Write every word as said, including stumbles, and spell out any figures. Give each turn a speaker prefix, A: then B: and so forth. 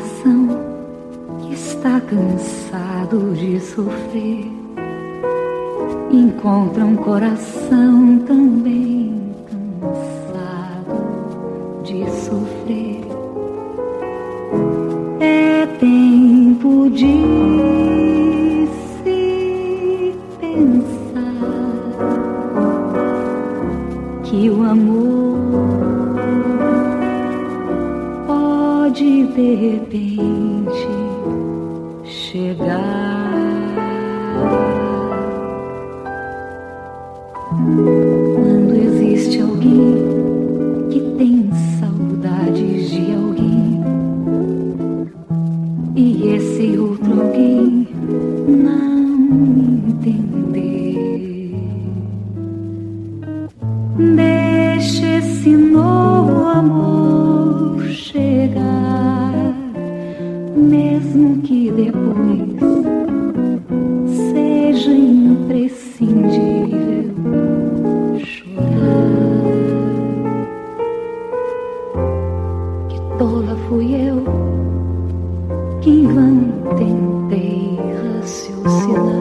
A: coração que está cansado de sofrer encontra um coração também cansado de sofrer. É tempo de se pensar que o amor pode de repente chegar. Quando existe alguém que tem saudades de alguém e esse outro alguém não entender, deixa esse novo amor chegar, mesmo que depois seja imprescindível chorar. Que tola fui eu que em vão tentei raciocinar.